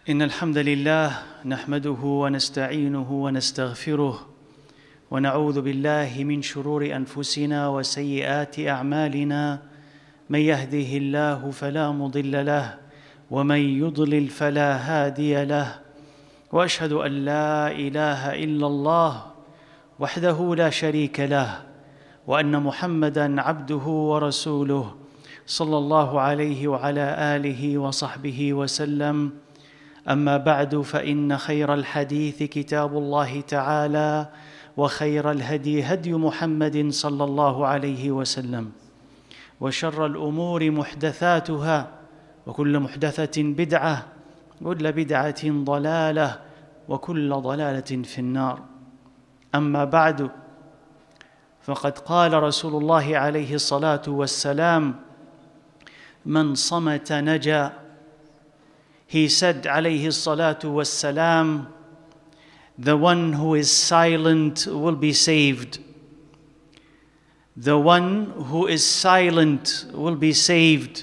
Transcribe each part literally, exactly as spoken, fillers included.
إن الحمد لله نحمده ونستعينه ونستغفره ونعوذ بالله من شرور أنفسنا وسيئات أعمالنا من يهده الله فلا مضل له ومن يضلل فلا هادي له وأشهد أن لا إله إلا الله وحده لا شريك له وأن محمدًا عبده ورسوله صلى الله عليه وعلى آله وصحبه وسلم. أما بعد، فإن خير الحديث كتاب الله تعالى وخير الهدي هدي محمد صلى الله عليه وسلم وشر الأمور محدثاتها وكل محدثة بدعة وكل بدعة ضلالة وكل ضلالة في النار. أما بعد، فقد قال رسول الله عليه الصلاة والسلام: من صمت نجا. He said, alayhi salatu wassalam, the one who is silent will be saved. The one who is silent will be saved.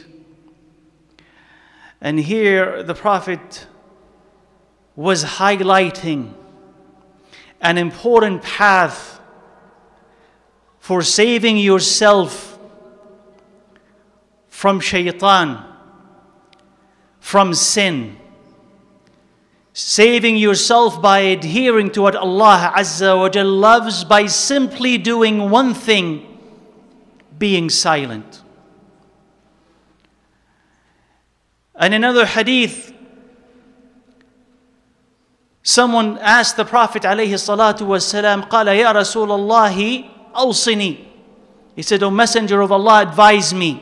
And here the Prophet was highlighting an important path for saving yourself from shaitan, from sin, saving yourself by adhering to what Allah Azza wa Jal loves by simply doing one thing: being silent. And in another hadith, someone asked the Prophet alayhi salatu wasalam, قال يا رسول الله أوصني. He said, O Messenger of Allah, advise me.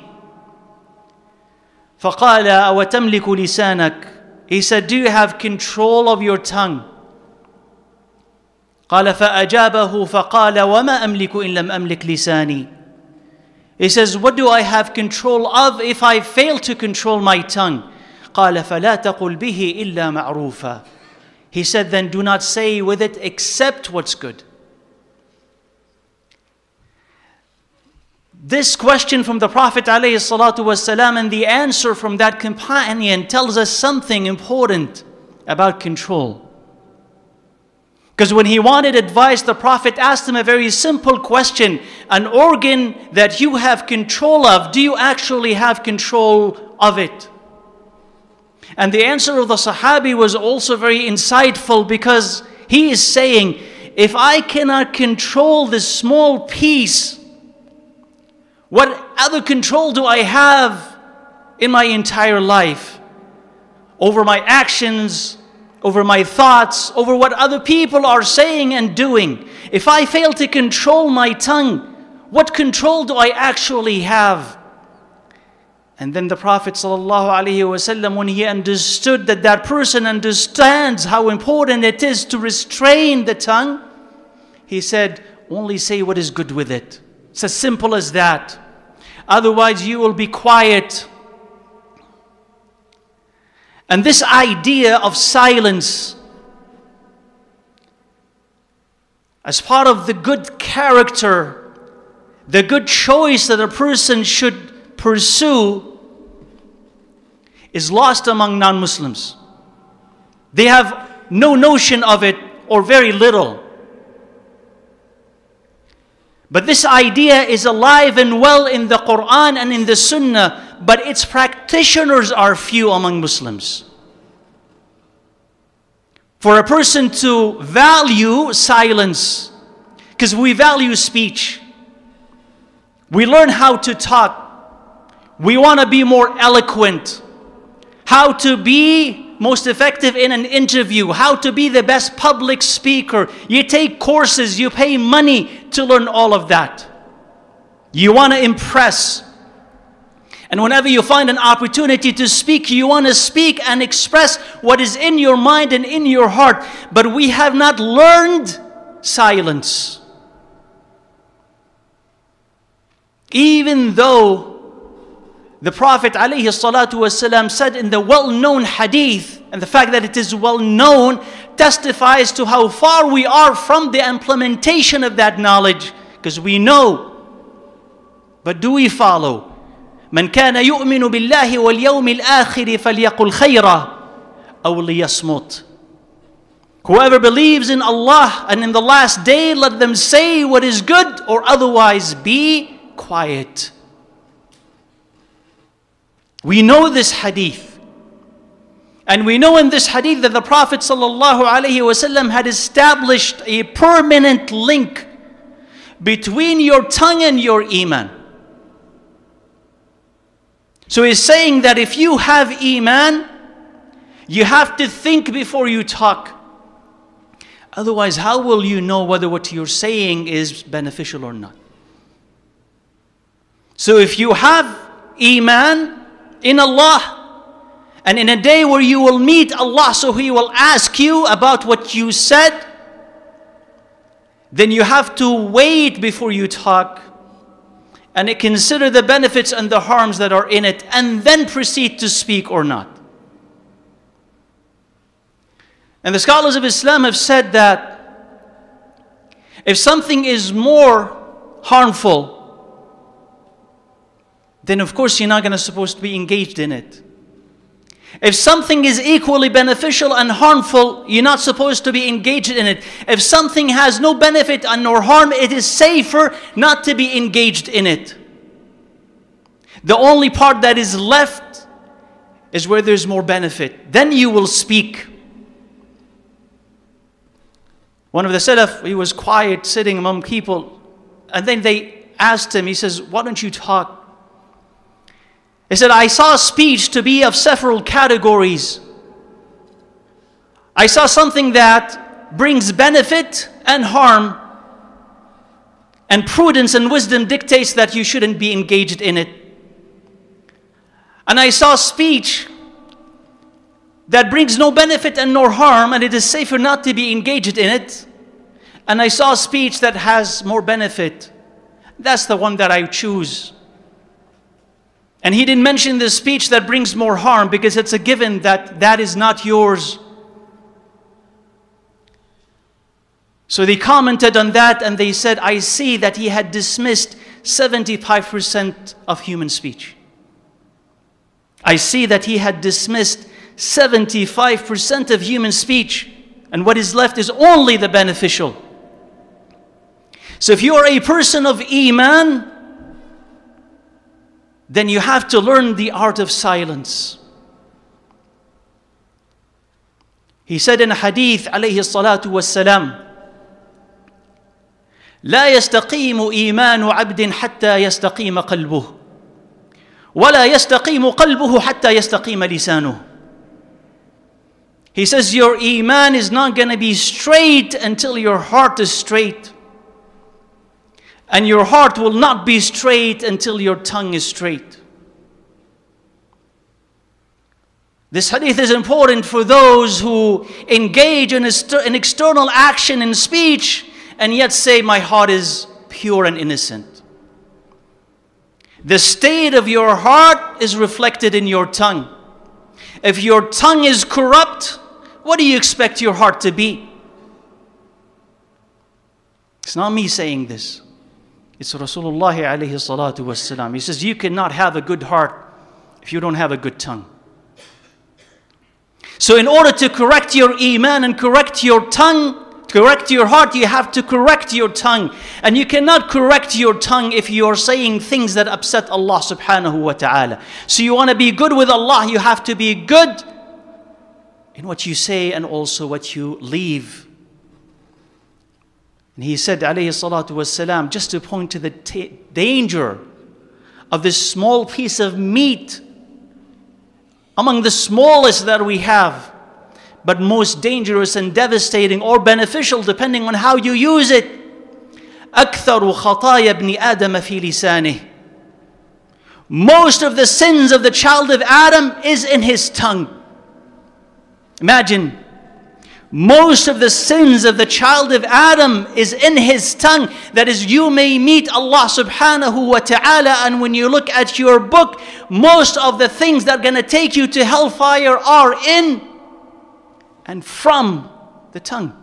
فقال أو تملك لسانك. He said, do you have control of your tongue? قال فأجابه فقال وما أملك إن لم أملك لساني. He says, what do I have control of if I fail to control my tongue? قال فلا تقل به إلا معروفا. He said, then do not say with it except what's good. This question from the Prophet ﷺ and the answer from that companion tells us something important about control. Because when he wanted advice, the Prophet asked him a very simple question: an organ that you have control of, do you actually have control of it? And the answer of the Sahabi was also very insightful, because he is saying, if I cannot control this small piece, what other control do I have in my entire life? Over my actions, over my thoughts, over what other people are saying and doing. If I fail to control my tongue, what control do I actually have? And then the Prophet ﷺ, when he understood that that person understands how important it is to restrain the tongue, he said, only say what is good with it. It's as simple as that. Otherwise you will be quiet. And this idea of silence as part of the good character, the good choice that a person should pursue, is lost among non-Muslims. They have no notion of it, or very little. But this idea is alive and well in the Quran and in the Sunnah, but its practitioners are few among Muslims. For a person to value silence, because we value speech, we learn how to talk, we want to be more eloquent, how to be most effective in an interview, how to be the best public speaker. You take courses, you pay money to learn all of that. You want to impress. And whenever you find an opportunity to speak, you want to speak and express what is in your mind and in your heart. But we have not learned silence. Even though the Prophet ﷺ said in the well-known hadith, and the fact that it is well-known testifies to how far we are from the implementation of that knowledge, because we know. But do we follow? من كان يؤمن بالله واليوم الآخر فليقل خيرا أو ليصمت. Whoever believes in Allah and in the last day, let them say what is good, or otherwise be quiet. We know this hadith. And we know in this hadith that the Prophet ﷺ had established a permanent link between your tongue and your iman. So he's saying that if you have iman, you have to think before you talk. Otherwise, how will you know whether what you're saying is beneficial or not? So if you have iman in Allah, and in a day where you will meet Allah, so He will ask you about what you said, then you have to wait before you talk and consider the benefits and the harms that are in it, and then proceed to speak or not. And the scholars of Islam have said that if something is more harmful, then of course you're not going to supposed to be engaged in it. If something is equally beneficial and harmful, you're not supposed to be engaged in it. If something has no benefit and nor harm, it is safer not to be engaged in it. The only part that is left is where there's more benefit. Then you will speak. One of the Salaf, he was quiet, sitting among people, and then they asked him, he says, why don't you talk? He said, I saw speech to be of several categories. I saw something that brings benefit and harm, and prudence and wisdom dictates that you shouldn't be engaged in it. And I saw speech that brings no benefit and nor harm, and it is safer not to be engaged in it. And I saw speech that has more benefit. That's the one that I choose. And he didn't mention the speech that brings more harm, because it's a given that that is not yours. So they commented on that and they said, I see that he had dismissed seventy-five percent of human speech. I see that he had dismissed seventy-five percent of human speech, and what is left is only the beneficial. So if you are a person of iman, then you have to learn the art of silence. He said in a hadith, alayhi salatu wassalam, لا يستقيم إيمان عبد حتى يستقيم قلبه ولا يستقيم قلبه حتى يستقيم لسانه. He says your iman is not going to be straight until your heart is straight. And your heart will not be straight until your tongue is straight. This hadith is important for those who engage in an external action in speech and yet say, my heart is pure and innocent. The state of your heart is reflected in your tongue. If your tongue is corrupt, what do you expect your heart to be? It's not me saying this. It's Rasulullah alayhi salatu wassalam. He says, you cannot have a good heart if you don't have a good tongue. So in order to correct your iman and correct your tongue, correct your heart, you have to correct your tongue. And you cannot correct your tongue if you are saying things that upset Allah subhanahu wa ta'ala. So you want to be good with Allah, you have to be good in what you say and also what you leave. And he said, alayhi salatu wassalam, just to point to the t- danger of this small piece of meat, among the smallest that we have, but most dangerous and devastating or beneficial depending on how you use it. أكثر خطايا ابن آدم في لسانه. Most of the sins of the child of Adam is in his tongue. Imagine, most of the sins of the child of Adam is in his tongue. That is, you may meet Allah subhanahu wa ta'ala, and when you look at your book, most of the things that are going to take you to hellfire are in and from the tongue.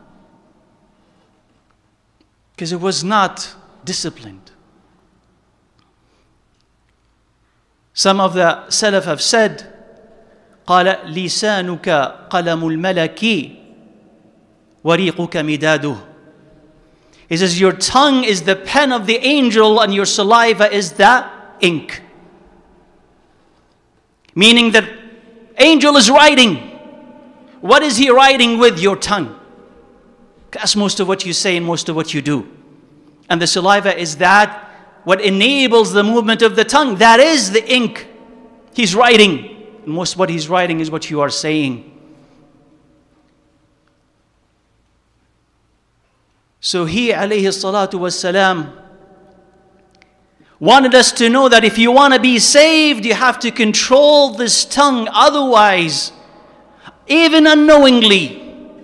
Because it was not disciplined. Some of the Salaf have said, قال لسانك قلم الملك وريقك مداده. He says, your tongue is the pen of the angel and your saliva is the ink. Meaning that angel is writing. What is he writing with? Your tongue. That's most of what you say and most of what you do. And the saliva is that what enables the movement of the tongue. That is the ink. He's writing. And most of what he's writing is what you are saying. So he, alayhi salatu wassalam, wanted us to know that if you want to be saved, you have to control this tongue. Otherwise, even unknowingly,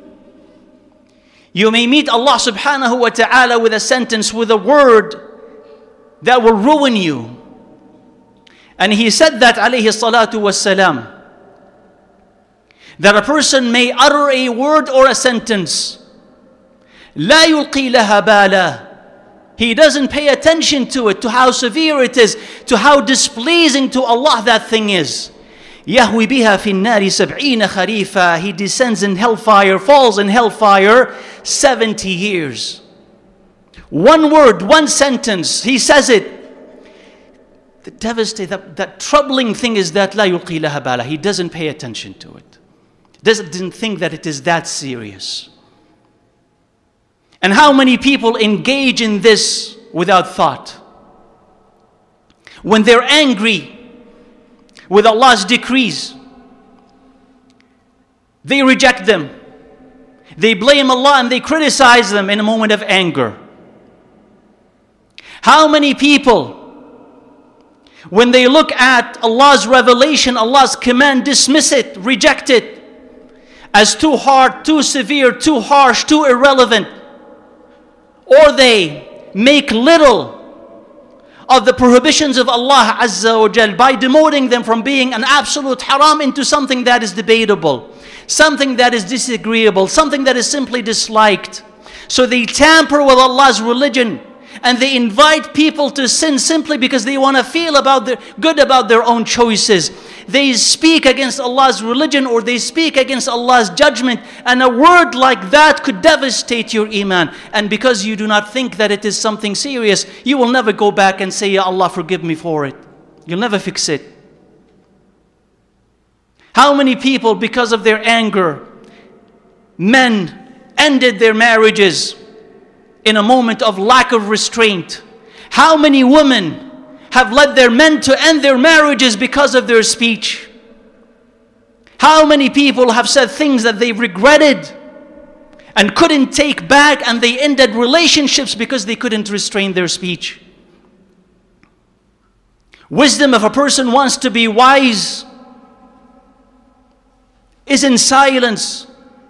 you may meet Allah subhanahu wa ta'ala with a sentence, with a word that will ruin you. And he said that, alayhi salatu wassalam, that a person may utter a word or a sentence, لا يلقي لها بالا. He doesn't pay attention to it, to how severe it is, to how displeasing to Allah that thing is. يهوي بها في النار سبعين خريفا. He descends in hellfire, falls in hellfire seventy years. One word, one sentence, he says it. The devastating, that, that troubling thing is that لا يلقي لها بالا. He doesn't pay attention to it. Doesn't think that it is that serious. And how many people engage in this without thought? When they're angry with Allah's decrees, they reject them. They blame Allah and they criticize them in a moment of anger. How many people, when they look at Allah's revelation, Allah's command, dismiss it, reject it as too hard, too severe, too harsh, too irrelevant? Or they make little of the prohibitions of Allah Azza wa Jal by demoting them from being an absolute haram into something that is debatable, something that is disagreeable, something that is simply disliked. So they tamper with Allah's religion and they invite people to sin simply because they want to feel about their, good about their own choices. They speak against Allah's religion or they speak against Allah's judgment, and a word like that could devastate your iman. And because you do not think that it is something serious, you will never go back and say, Ya Allah, forgive me for it. You'll never fix it. How many people, because of their anger, men ended their marriages in a moment of lack of restraint? How many women have led their men to end their marriages because of their speech? How many people have said things that they regretted and couldn't take back, and they ended relationships because they couldn't restrain their speech? Wisdom, if a person wants to be wise, is in silence.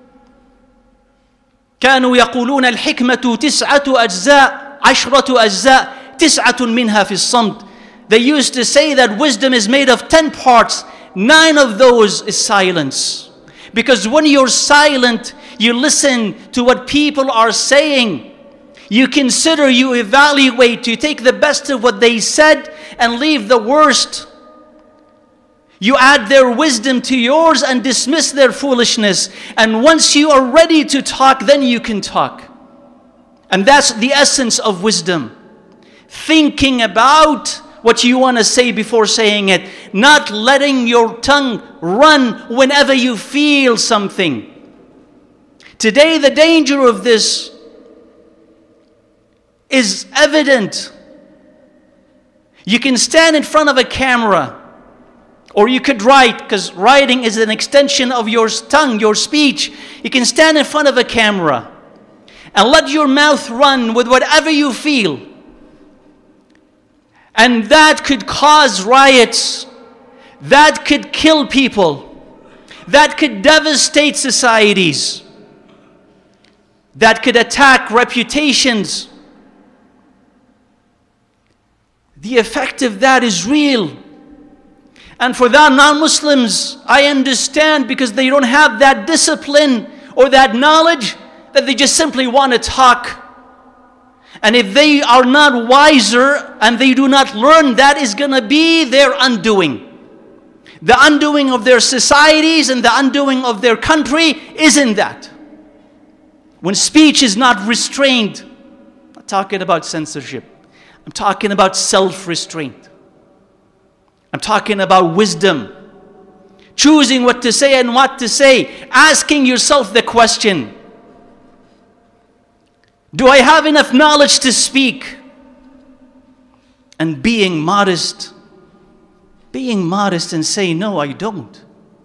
كانوا يقولون الحكمة تسعة أجزاء عشرة أجزاء تسعة منها في الصمت. They used to say that wisdom is made of ten parts. Nine of those is silence. Because when you're silent, you listen to what people are saying. You consider, you evaluate, you take the best of what they said and leave the worst. You add their wisdom to yours and dismiss their foolishness. And once you are ready to talk, then you can talk. And that's the essence of wisdom. Thinking about what you want to say before saying it. Not letting your tongue run whenever you feel something. Today, the danger of this is evident. You can stand in front of a camera, or you could write, because writing is an extension of your tongue, your speech. You can stand in front of a camera and let your mouth run with whatever you feel. And that could cause riots. That could kill people. That could devastate societies. That could attack reputations. The effect of that is real. And for that, non-Muslims, I understand, because they don't have that discipline or that knowledge, that they just simply want to talk. And if they are not wiser and they do not learn, that is going to be their undoing. The undoing of their societies and the undoing of their country is in that. When speech is not restrained, I'm not talking about censorship. I'm talking about self-restraint. I'm talking about wisdom. Choosing what to say and what to say. Asking yourself the question, do I have enough knowledge to speak? And being modest. Being modest and say, no, I don't.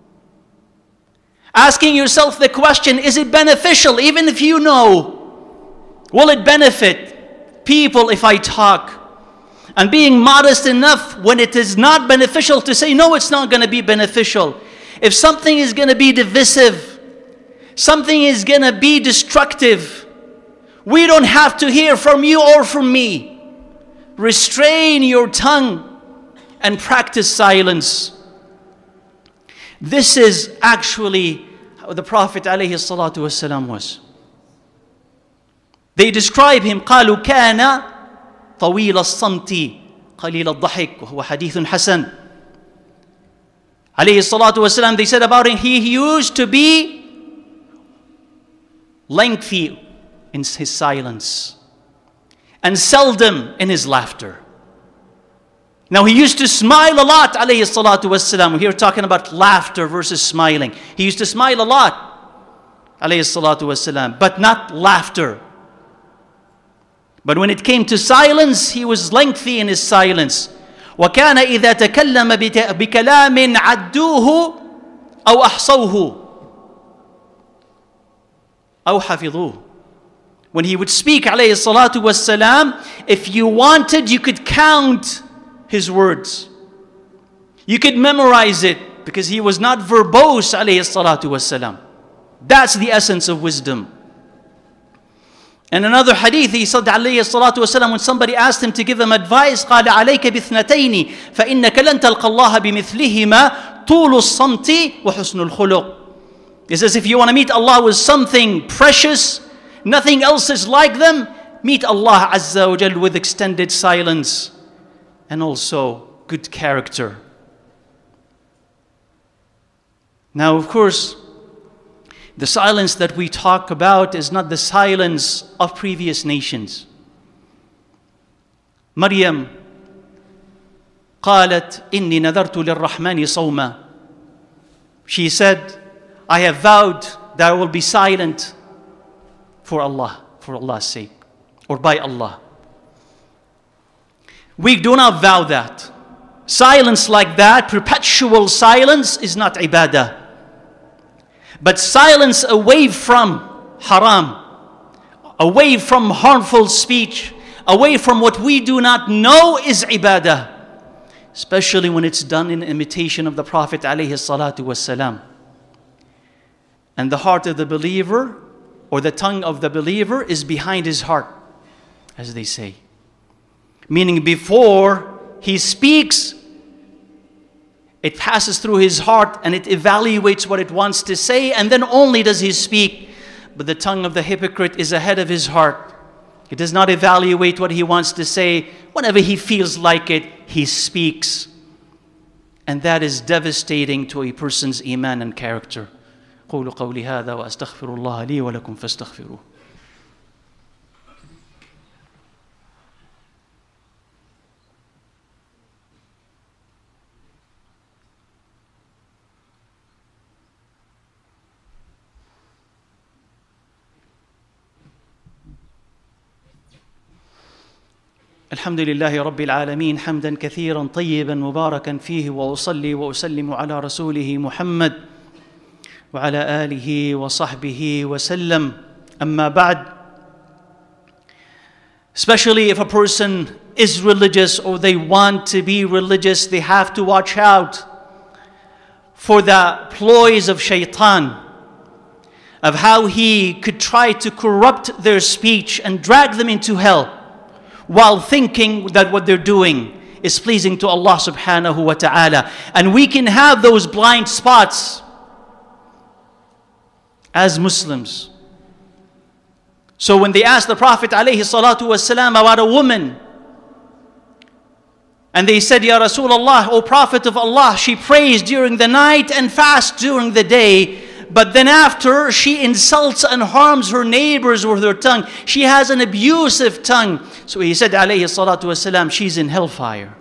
Asking yourself the question, is it beneficial? Even if you know, will it benefit people if I talk? And being modest enough when it is not beneficial to say, no, it's not going to be beneficial. If something is going to be divisive, something is going to be destructive, we don't have to hear from you or from me. Restrain your tongue and practice silence. This is actually how the Prophet ﷺ was. They describe him, قالوا كان طويل الصمت قليل الضحك وهو حديث حسن. عليه الصلاة والسلام, they said about him, he used to be lengthy in his silence and seldom in his laughter. Now he used to smile a lot, alayhi salatu wassalam. We're here talking about laughter versus smiling. He used to smile a lot, alayhi salatu wassalam, but not laughter. But when it came to silence, he was lengthy in his silence. وَكَانَ إِذَا تَكَلَّمَ بِكَلَامٍ عَدُّوهُ أَوْ أَحْصَوْهُ أَوْ حَفِظُوهُ. When he would speak, alayhi salatu wassalam, if you wanted, you could count his words. You could memorize it because he was not verbose, alayhi salatu wassalam. That's the essence of wisdom. In another hadith, he said, alayhi salatu wasalam, when somebody asked him to give him advice, قال عليك باثنتين فإنك لن تلقى الله بمثلهما طول الصمت وحسن الخلق. He says, if you want to meet Allah with something precious, nothing else is like them, meet Allah Azza wa Jal with extended silence and also good character. Now, of course, the silence that we talk about is not the silence of previous nations. Maryam قالت إني نذرت للرحمن صوما. She said, I have vowed that I will be silent for Allah, for Allah's sake, or by Allah. We do not vow that. Silence like that, perpetual silence, is not ibadah. But silence away from haram, away from harmful speech, away from what we do not know is ibadah. Especially when it's done in imitation of the Prophet alayhi salatu wassalam. And the heart of the believer, or the tongue of the believer, is behind his heart, as they say. Meaning before he speaks, it passes through his heart and it evaluates what it wants to say, and then only does he speak. But the tongue of the hypocrite is ahead of his heart. He does not evaluate what he wants to say. Whenever he feels like it, he speaks. And that is devastating to a person's iman and character. قولوا قولي هذا وأستغفر الله لي ولكم فاستغفروه. الحمد لله رب العالمين حمدا كثيرا طيبا مباركا فيه وأصلي وأسلم على رسوله محمد وعلى آله وصحبه وسلم. أما بعد. Especially if a person is religious or they want to be religious, they have to watch out for the ploys of shaitan, of how he could try to corrupt their speech and drag them into hell, while thinking that what they're doing is pleasing to Allah subhanahu wa ta'ala. And we can have those blind spots as Muslims. So when they asked the Prophet alayhi salatu wasalam about a woman And they said, Ya Rasulullah, O Prophet of Allah, she prays during the night and fasts during the day. But then after, she insults and harms her neighbors with her tongue. She has an abusive tongue. So he said, alayhi salatu wasalam, she's in hellfire.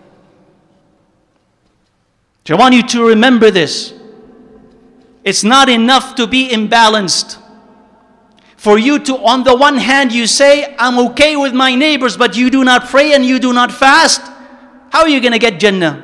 So I want you to remember this. It's not enough to be imbalanced. For you to, on the one hand, you say, I'm okay with my neighbors, but you do not pray and you do not fast. How are you going to get Jannah?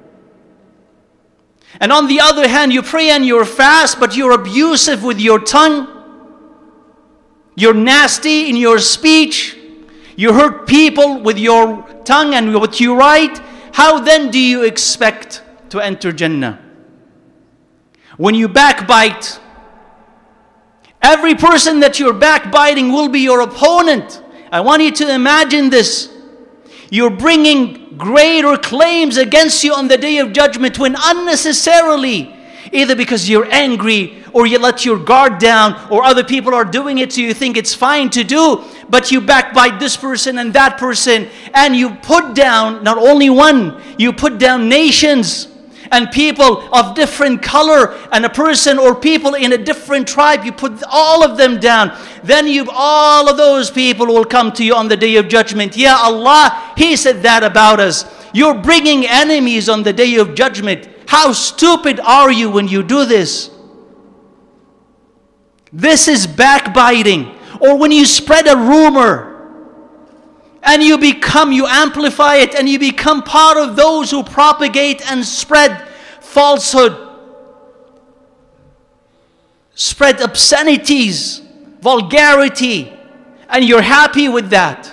And on the other hand, you pray and you fast, but you're abusive with your tongue. You're nasty in your speech. You hurt people with your tongue and what you write. How then do you expect to enter Jannah? When you backbite, every person that you're backbiting will be your opponent. I want you to imagine this. You're bringing greater claims against you on the Day of Judgment when unnecessarily, either because you're angry or you let your guard down or other people are doing it so you think it's fine to do, but you backbite this person and that person and you put down not only one, you put down nations and people of different color and a person or people in a different tribe, you put all of them down. Then you, all of those people will come to you on the Day of Judgment. Ya Allah, He said that about us. You're bringing enemies on the Day of Judgment. How stupid are you when you do this? This is backbiting. Or when you spread a rumor and you become, you amplify it and you become part of those who propagate and spread falsehood, spread obscenities, vulgarity, and you're happy with that.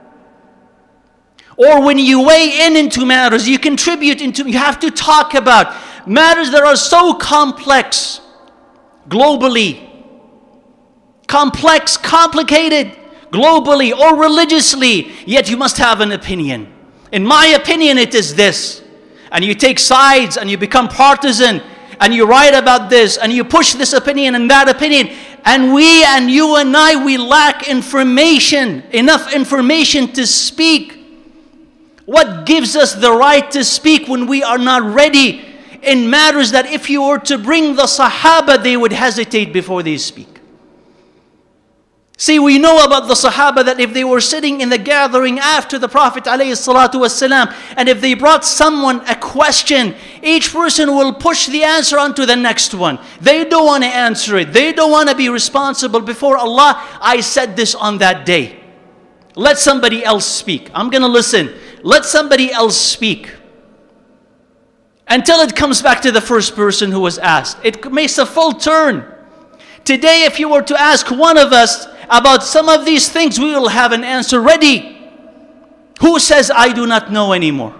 Or when you weigh in into matters, you contribute into, you have to talk about matters that are so complex, globally, complex, complicated, globally or religiously, yet you must have an opinion. In my opinion, it is this. And you take sides and you become partisan and you write about this and you push this opinion and that opinion. And we and you and I, we lack information, enough information to speak. What gives us the right to speak when we are not ready in matters that if you were to bring the Sahaba, they would hesitate before they speak? See, we know about the Sahaba that if they were sitting in the gathering after the Prophet ﷺ, and if they brought someone a question, each person will push the answer onto the next one. They don't want to answer it. They don't want to be responsible before Allah. I said this on that day. Let somebody else speak. I'm going to listen. Let somebody else speak. Until it comes back to the first person who was asked. It makes a full turn. Today, if you were to ask one of us about some of these things, we will have an answer ready. Who says, I do not know anymore?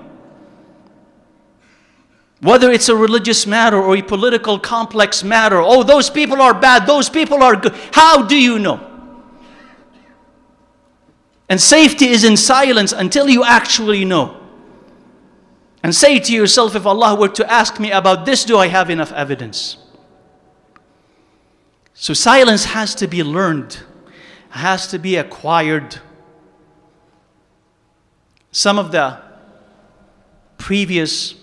Whether it's a religious matter or a political complex matter. Oh, those people are bad, those people are good. How do you know? And safety is in silence until you actually know. And say to yourself, if Allah were to ask me about this, do I have enough evidence? So silence has to be learned, has to be acquired. Some of the previous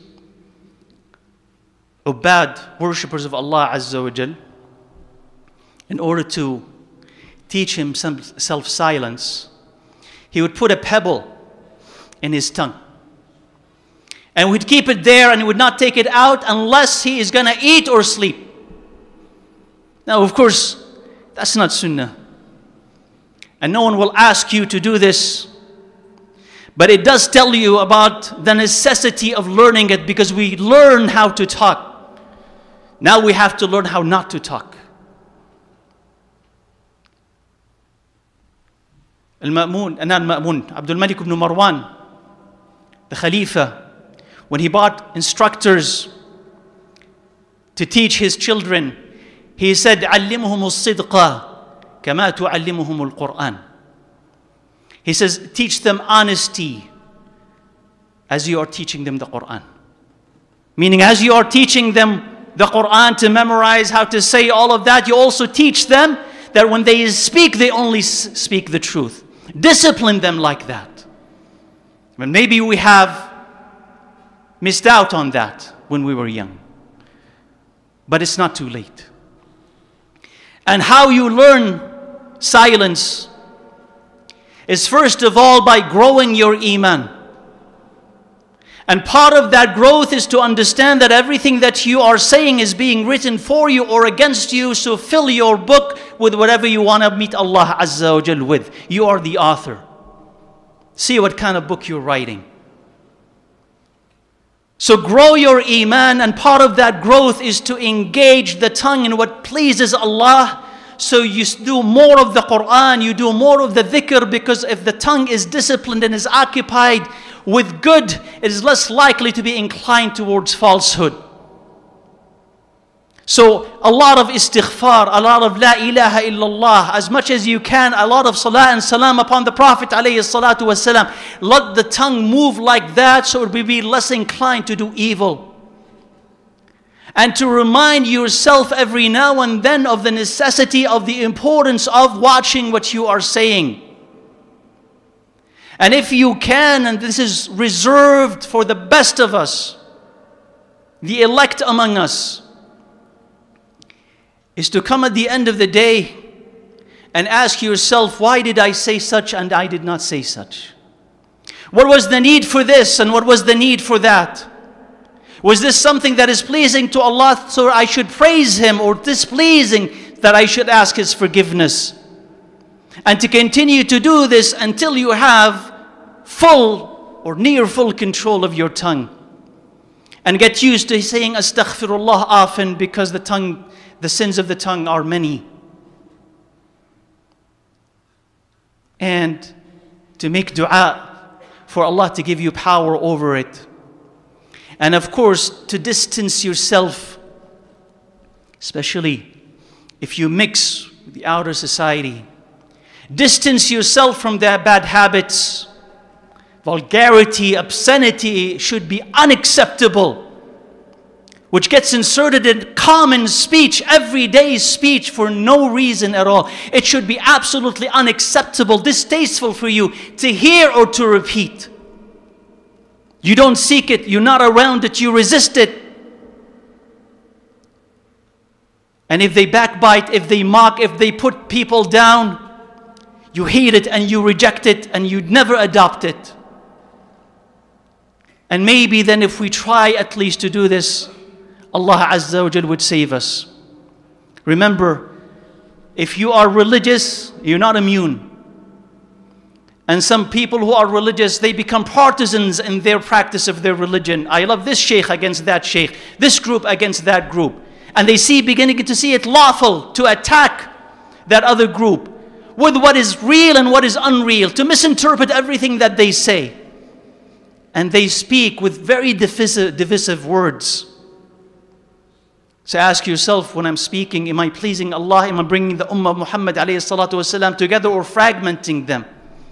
ubad, worshippers of Allah Azza wa Jal, in order to teach him some self-silence, he would put a pebble in his tongue. And would keep it there and would not take it out unless he is going to eat or sleep. Now, of course, that's not sunnah. And no one will ask you to do this. But it does tell you about the necessity of learning it, because we learn how to talk. Now we have to learn how not to talk. Al-Ma'mun, not Ma'mun, Abdul Malik ibn Marwan, the Khalifa, when he bought instructors to teach his children, he said, عَلِّمُهُمُ الصِّدْقَ كَمَا تُعَلِّمُهُمُ الْقُرْآنِ. He says, teach them honesty as you are teaching them the Quran. Meaning, as you are teaching them the Quran to memorize, how to say all of that, you also teach them that when they speak, they only speak the truth. Discipline them like that. When maybe we have missed out on that when we were young. But it's not too late. And how you learn silence is first of all by growing your iman. And part of that growth is to understand that everything that you are saying is being written for you or against you. So fill your book with whatever you want to meet Allah Azza wa Jal with. You are the author. See what kind of book you're writing. So grow your iman, and part of that growth is to engage the tongue in what pleases Allah. So you do more of the Quran, you do more of the dhikr, because if the tongue is disciplined and is occupied with good, it is less likely to be inclined towards falsehood. So a lot of istighfar, a lot of la ilaha illallah, as much as you can, a lot of salah and salam upon the Prophet alayhi salatu wasalam. Let the tongue move like that so it will be less inclined to do evil. And to remind yourself every now and then of the necessity of the importance of watching what you are saying. And if you can, and this is reserved for the best of us, the elect among us, is to come at the end of the day and ask yourself, why did I say such and I did not say such? What was the need for this and what was the need for that? Was this something that is pleasing to Allah, so I should praise Him, or displeasing that I should ask His forgiveness? And to continue to do this until you have full or near full control of your tongue. And get used to saying astaghfirullah often, because the tongue, the sins of the tongue are many. And to make dua for Allah to give you power over it. And of course, to distance yourself, especially if you mix with the outer society. Distance yourself from their bad habits. Vulgarity, obscenity should be unacceptable, which gets inserted in common speech, everyday speech, for no reason at all. It should be absolutely unacceptable, distasteful for you to hear or to repeat. You don't seek it, you're not around it, you resist it. And if they backbite, if they mock, if they put people down, you hate it and you reject it and you'd never adopt it. And maybe then if we try at least to do this, Allah Azza wa Jal would save us. Remember, if you are religious, you're not immune. And some people who are religious, they become partisans in their practice of their religion. I love this sheikh against that sheikh, this group against that group. And they see, beginning to see it lawful to attack that other group with what is real and what is unreal, to misinterpret everything that they say. And they speak with very divisive, divisive words. So ask yourself, when I'm speaking, am I pleasing Allah? Am I bringing the Ummah of Muhammad alayhi salatu wasalam together, or fragmenting them?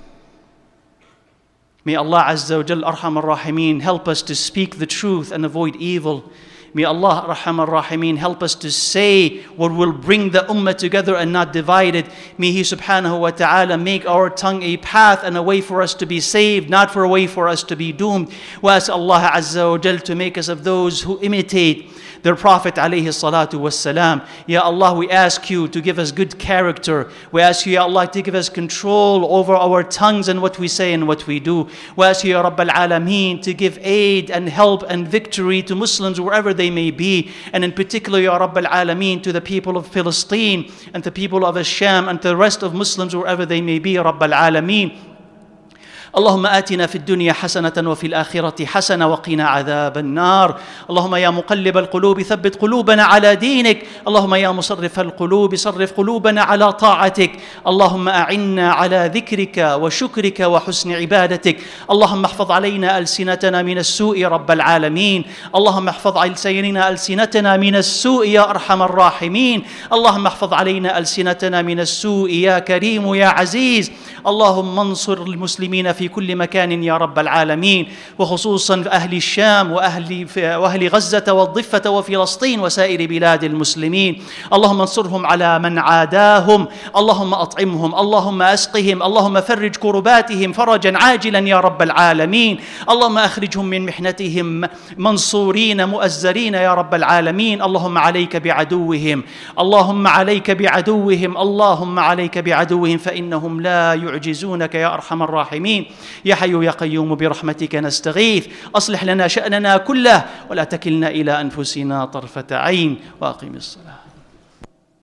May Allah Azza wa Jal Arhamar Rahimin help us to speak the truth and avoid evil. May Allah Arhamar Rahimin help us to say what will bring the ummah together and not divide it. May He subhanahu wa ta'ala make our tongue a path and a way for us to be saved, not for a way for us to be doomed. We ask Allah Azza wa Jal to make us of those who imitate their Prophet alayhi salatu wassalam. Ya Allah, we ask you to give us good character. We ask you, Ya Allah, to give us control over our tongues and what we say and what we do. We ask you, Ya Rabbal Alameen, to give aid and help and victory to Muslims wherever they may be. And in particular, Ya Rabbal Alameen, to the people of Palestine and the people of Asham and the rest of Muslims wherever they may be, Ya Rabbal Alameen. اللهم آتنا في الدنيا حسنة وفي الآخرة حسنة وقنا عذاب النار. اللهم يا مقلب القلوب ثبت قلوبنا على دينك. اللهم يا مصرف القلوب صرف قلوبنا على طاعتك. اللهم أعنا على ذكرك وشكرك وحسن عبادتك. اللهم احفظ علينا ألسنتنا من السوء يا رب العالمين. اللهم احفظ علينا ألسنتنا من السوء يا أرحم الراحمين. اللهم احفظ علينا ألسنتنا من السوء يا كريم يا عزيز. اللهم انصر المسلمين في كل مكان يا رب العالمين، وخصوصا أهل الشام وأهل, وأهل غزة والضفة وفلسطين وسائر بلاد المسلمين. اللهم انصرهم على من عاداهم، اللهم أطعمهم، اللهم أسقهم، اللهم فرج كرباتهم فرجا عاجلا يا رب العالمين. اللهم أخرجهم من محنتهم منصورين مؤزرين يا رب العالمين. اللهم عليك بعدوهم، اللهم عليك بعدوهم، اللهم عليك بعدوهم، فإنهم لا يعجزونك يا أرحم الراحمين. يا حي يا قيوم برحمتك نستغيث، أصلح لنا شأننا كله ولا تكلنا إلى أنفسنا طرفة عين، وأقم الصلاة.